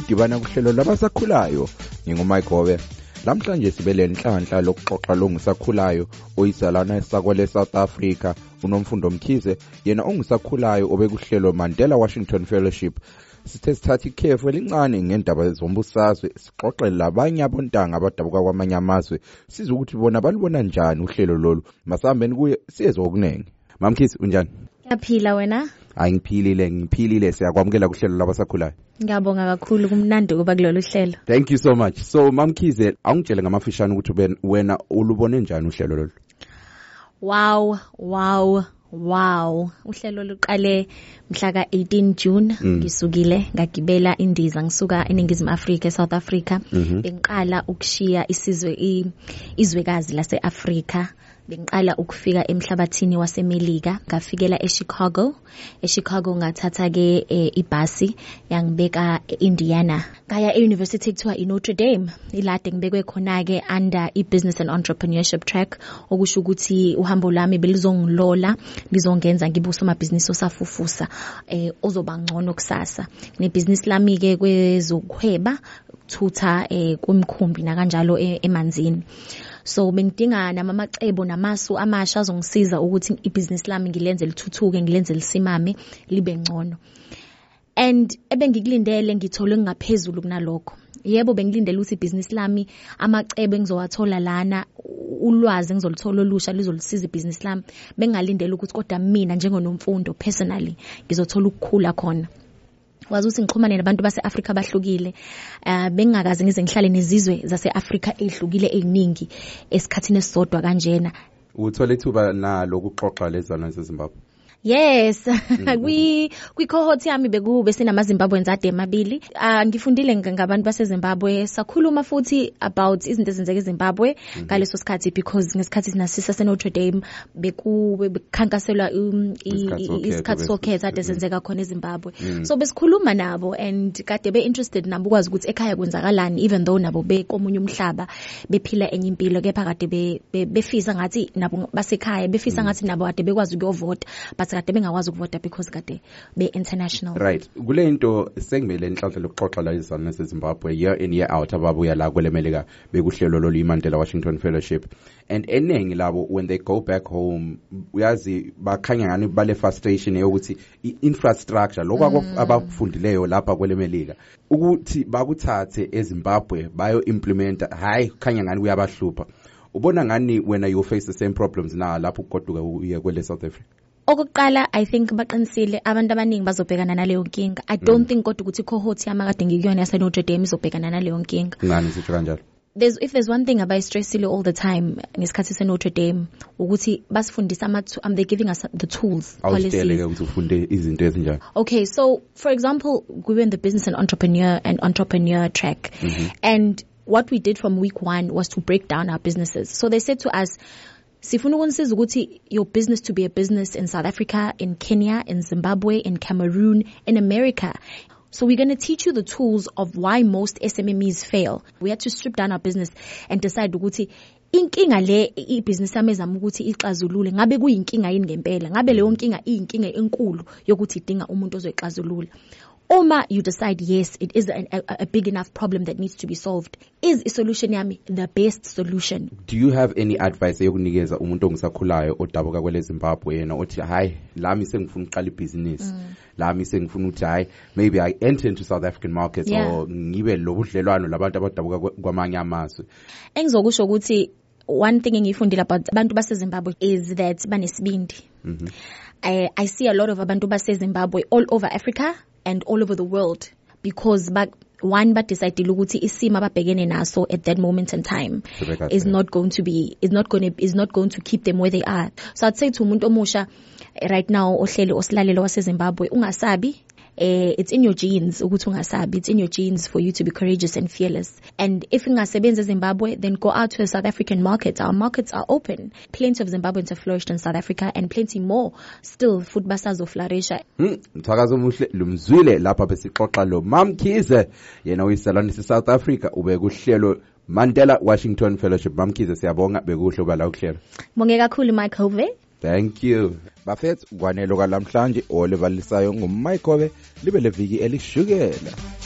ukudibana kuhlelo labasakhulayo. Ngingumike Gobe. Namhlanje sibele inhlanhla lokuxoxa longisakhulayo oyizalana sakwele South Africa uNomfundo Mkhize, yena ongisakhulayo obekuhlelo Mandela Washington Fellowship. Sithe sithatha ikhefu elincane ngendaba zombusazwe, sixoxe labanye abontanga abadabuka kwamanye amazwe, siza ukuthi bona balibona njani uhlelo lolu. Masambeni kuye siyezwe okunenge. Mamkhize unjani? Yaphila wena? Ngiphilile siyakwamukela kuhlelo labasakhulayo. Ngiyabonga kakhulu kumnandi kuba kulolu hlelo. Thank you so much. So Mamkhize, awungitshele ngamafishane ukuthi wena ulubone njani uhlelo lolu? Wow. Uhlelo luqale mhla ka-18 June. Ngisukile ngagibela indiza ngisuka eNingizimu Afrika, South Africa. Bengiqala ukushiya izwekazi lase-Afrika. Bengiqala ukufika emhlabathini waseMelika, ngafikela eChicago ngathatha ke ibhasi yangibeka eIndiana. Ngaya eUniversity ekuthiwa iNotre Dame. Ilade ngibekwe khona ke under iBusiness and Entrepreneurship track, okusho ukuthi uhambo lami belizongilola lizongenza ngibe usomabhizinisi osafufusa ozoba ngcono kusasa. Nebhizinisi lami ke kwezokuhweba, ukuthutha kumkhumbi nakanjalo emanzini. So bengidinga namacebo namasu amasha azongisiza ukuthi ibusiness lami ngilenze lithuthuke, ngilenze lisimame, libe ngcono. And ebengikulindele ngithole ngaphezulu kunalokho. Yebo bengilindele ukuthi ibusiness lami amacebo engizowathola lana, ulwazi engizolithola olusha lizolisiza ibusiness lami. Bengalindele ukuthi kodwa mina njengoNomfundo personally ngizothola ukukhula khona. Wazi ukuthi ngixhumane nabantu base-Afrika abahlukile. Bengingakaze ngize ngihlale nezizwe zase-Afrika ezihlukile eziningi esikhathini esisodwa kanjena. Uthole ithuba nalo ukuxoxa lezana zeZimbabwe? Yes. Kwi-cohort yami bekube sinamaZimbabweans ade emabili. Ngifundile ngabantu baseZimbabwe, sakhuluma futhi about izinto ezenzeka eZimbabwe ngaleso sikhathi, because ngesikhathi sinasisa seNotre Dame bekukhankaselwa isikhathi sokhetha ade senzeka khona eZimbabwe. So besikhuluma nabo and kade be-interested nabo ukwazi ukuthi ekhaya kwenzakalani, even though nabo bekomunye umhlaba bephila enye impilo, kepha kade befisa ngathi nabo basekhaya, befisa ngathi nabo kade bekwazi ukuyovota, but kade bengakwazi ukuvota because kade be-international. Right. Kule into sengimele inhlanhla lokuxoxa la izana zeZimbabwe year in year out ababuya la kwelemelika bekuhlelo lolu iMandela Washington Fellowship. And eningi labo when they go back home uyazi bakhanya ngani bale frustration yokuthi infrastructure lokho abakufundileyo lapha kwelemelika ukuthi bakuthathe eZimbabwe bayo implementa, hayi khanya ngani kuyabahlupha. Ubona ngani when you face the same problems na lapho ugoduka uye kwele South Africa? Okokuqala I think baqinisile abantu abaningi bazobhekana naleyo nkinga. I don't think kodwa ukuthi cohort yami kade ngikuyona yaseNotre Dame izobhekana naleyo nkinga. Ngani sitho kanjalo? If there's one thing about stressile all the time ngesikhathi seNotre Dame ukuthi basifundisa they're giving us the tools, policies. Ukuthi ufunde izinto ezinjani? Okay, so for example, we were in the business and entrepreneur track. And what we did from week 1 was to break down our businesses. So they said to us, sifuna ukunisiza ukuthi your business to be a business in South Africa, in Kenya, in Zimbabwe, in Cameroon, in America. So we're going to teach you the tools of why most SMMEs fail. We had to strip down our business and decide ukuthi inkinga le ibusiness yami ezama ukuthi ixazulule ngabe kuyinkinga yini ngempela, ngabe leyo nkinga iyinkinga enkulu yokuthi idinga umuntu ozoyixazulula. Uma you decide yes, it is a big enough problem that needs to be solved, is a solution yami the best solution? Do you have any advice yokunikeza umuntu ongisakhulayo odabuka kwele Zimbabwe yena othi hayi lami sengifuna uqala ibusiness, lami sengifuna ukuthi hayi maybe I enter into South African market, or ngibe lobudlelwano labantu abadabuka kwamanye amazwe? Engizokusho ukuthi one thing engifundile about abantu baseZimbabwe is that banesibindi. I see a lot of abantu baseZimbabwe all over Africa and all over the world, because decide ukuthi isimo ababhekene naso at that moment in time is not going to keep them where they are. So I'd say to umuntu omusha right now ohleli osilalelo waseZimbabwe, ungasabi. It's in your genes ukuthi ungasabi. It's in your genes for you to be courageous and fearless. And if ungasebenza eZimbabwe, then go out to the South African market. Our markets are open. Plenty of Zimbabweans have flourished in South Africa, and plenty more still food basazoflourisha. Mthakazo omuhle lumzwile lapha besixoxa lo Mamkhize, yena uyizalwane South Africa, ube kuhlelo Mandela Washington Fellowship. Mamkhize siyabonga, bekuhle uba la ukuhlelo. Bonge kakhulu Mike Gobe. Thank you. Bafethu kwanelo kalamhlanje olevalisayo ngumMike Gobe libe leviki elishukela.